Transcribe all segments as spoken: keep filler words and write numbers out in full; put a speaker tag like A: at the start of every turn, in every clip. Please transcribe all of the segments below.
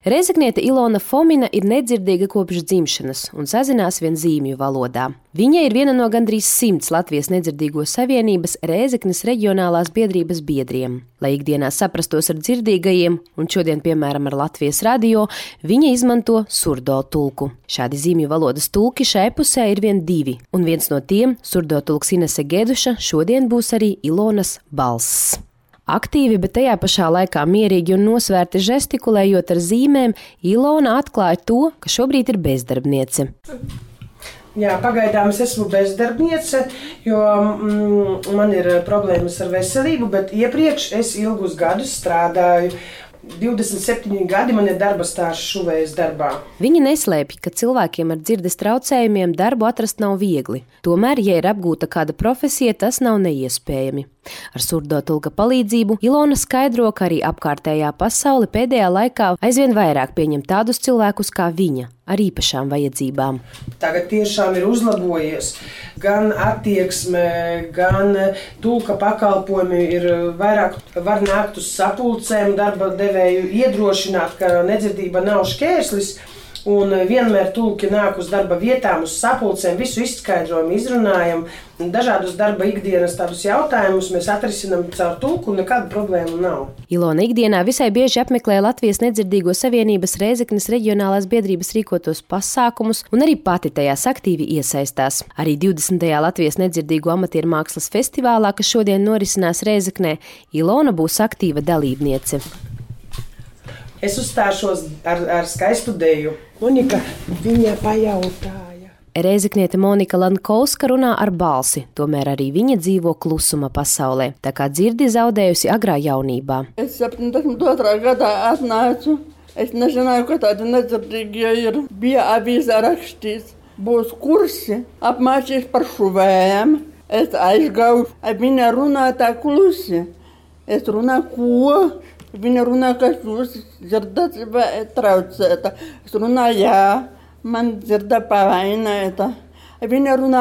A: Rēzekniete Ilona Fomina ir nedzirdīga kopš dzimšanas un sazinās vien zīmju valodā. Viņa ir viena no gandrīz simts Latvijas nedzirdīgo savienības Rēzeknes reģionālās biedrības biedriem. Lai ikdienā saprastos ar dzirdīgajiem, un šodien, piemēram, ar Latvijas radio, viņa izmanto surdo tulku. Šādi zīmju valodas tulki šai pusē ir vien divi, un viens no tiem, surdo tulks Inese Geduša, šodien būs arī Ilonas balss. Aktīvi, bet tajā pašā laikā mierīgi un nosvērti žestikulējot ar zīmēm, Ilona atklāja to, ka šobrīd ir bezdarbniece.
B: Jā, pagaidām es esmu bezdarbniece, jo mm, man ir problēmas ar veselību, bet iepriekš es ilgus gadus strādāju. divdesmit septiņi gadi man ir darba stāsts šuvējas darbā.
A: Viņa neslēpj, ka cilvēkiem ar dzirdes traucējumiem darbu atrast nav viegli. Tomēr, ja ir apgūta kāda profesija, tas nav neiespējami. Ar surdo tulka palīdzību Ilona skaidro, ka arī apkārtējā pasaule pēdējā laikā aizvien vairāk pieņem tādus cilvēkus kā viņa, ar īpašām vajadzībām.
B: Tagad tiešām ir uzlabojies. Gan attieksme, gan tulka pakalpojumi ir vairāk var nākt uz sapulcēm, darba devēju iedrošināt, ka nedzirdība nav šķērslis. Un vienmēr tulki nāk uz darba vietām, uz sapulcēm, visu izskaidrojumu, izrunājam. Dažādus darba ikdienas tādus jautājumus mēs atrisinām caur tulku, un nekāda problēma nav.
A: Ilona ikdienā visai bieži apmeklē Latvijas nedzirdīgo savienības Rēzeknes reģionālās biedrības rīkotos pasākumus un arī pati tajās aktīvi iesaistās. Arī divdesmitajā Latvijas nedzirdīgo amatieru mākslas festivālā, kas šodien norisinās Rēzeknē, Ilona būs aktīva dalībniece.
B: Es uzstāšos ar, ar skaistu deju. Monika, viņa pajautāja.
A: Rēzekniete Monika Lankovska runā ar balsi, tomēr arī viņa dzīvo klusuma pasaulē, tā kā dzirdi zaudējusi agrā jaunībā.
C: Es septiņdesmit otrā gadā atnācu. Es nezināju, ka tādi nedzirdīgie ir. Bija avīzē rakstīts, būs kursi, apmācīs par šuvējiem. Es aizgāju, viņa runā tā klusi. Es runāju, ko? Viņa runā, ka jūs dzirdat traucēta. Es runāju, jā, man dzirda pavainēta. Viņa runā,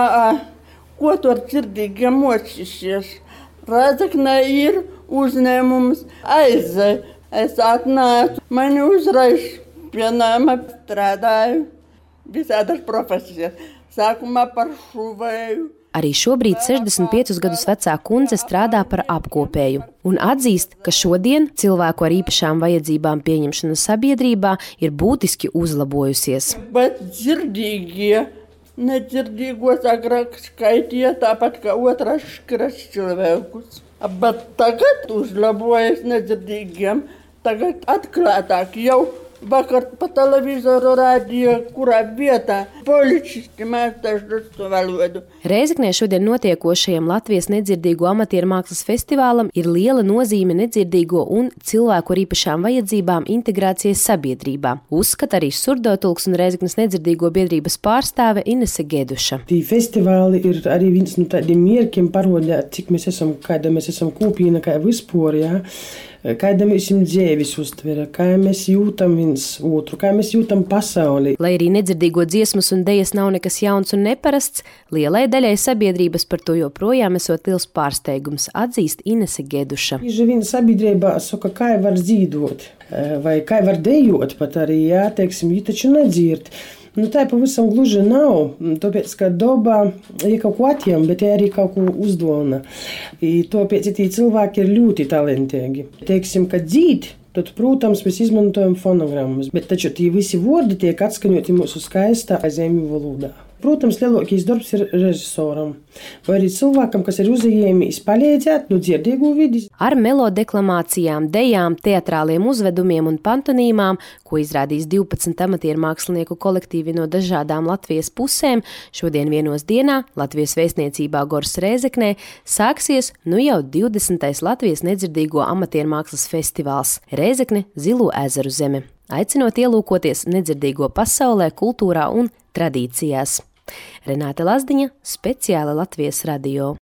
C: ko tu ar dzirdīgiem mocīsies. Rēzeknē ir uzņēmums aizē. Es atnācu, mani uzreiz pienāma, strādāju visādas profesijas. Sākumā par šuvēju.
A: Arī šobrīd sešdesmit piecus gadus vecā kundze strādā par apkopēju un atzīst, ka šodien cilvēku ar īpašām vajadzībām pieņemšana sabiedrībā ir būtiski uzlabojusies.
C: Bet dzirdīgie, nedzirdīgos agrāk skaitīja tāpat kā otras škiras cilvēkus. Bet tagad uzlabojas nedzirdīgiem, tagad atklātāk jau. Vakar pa televizoru rādīja, kurā vietā policisti mācās rusu valodu.
A: Rēzeknē šodien notiekošajam Latvijas nedzirdīgo amatieru mākslas festivālam ir liela nozīme nedzirdīgo un cilvēku ar īpašām vajadzībām integrācijas sabiedrībā. Uzskata arī surdotulks un Rēzeknes nedzirdīgo biedrības pārstāve Inese Geduša.
B: Tī festivāli ir arī viens no tādiem mierkiem parodēt, cik mēs esam, kāda mēs esam kūpīna, kā vispār, jā. Kāda mēs esam dzīves uztvere, kā mēs jūtam viens otru, kā mēs jūtam pasauli.
A: Lai arī nedzirdīgo dziesmas un dejas nav nekas jauns un neparasts, lielai daļai sabiedrības par to joprojām esot liels pārsteigums, atzīst Inese Geduša.
B: Bieži vien sabiedrībā saka, kā var dzīvot, vai kā var dejot pat arī, jā, teiksim, viņi taču nedzird. Nu, tā pavisam gluži nav, tāpēc, ka dabā ir kaut ko atjām, bet ir arī kaut ko uzdona. I tāpēc tie cilvēki ir ļoti talentīgi. Teiksim, ka dzīt, tad, protams, mēs izmantojam fonogrammas, bet taču tie visi vārdi tiek atskaņoti mūsu skaistā zīmju valodā. Protams, lielākais darbs ir režisoram, vai arī cilvēkam, kas ir uzejēmījis palīdzēt no dzirdīgo vidis.
A: Ar melodeklamācijām, dejām, teatrāliem uzvedumiem un pantonīmām, ko izrādīs divpadsmit amatieru mākslinieku kolektīvi no dažādām Latvijas pusēm, šodien vienos dienā Latvijas vēstniecībā Gors Rēzeknē sāksies nu jau divdesmitais Latvijas nedzirdīgo amatieru mākslas festivāls Rēzekne Zilo ezeru zeme, aicinot ielūkoties nedzirdīgo pasaulē, kultūrā un tradīcijās. Renāte Lazdiņa, speciāli Latvijas radio.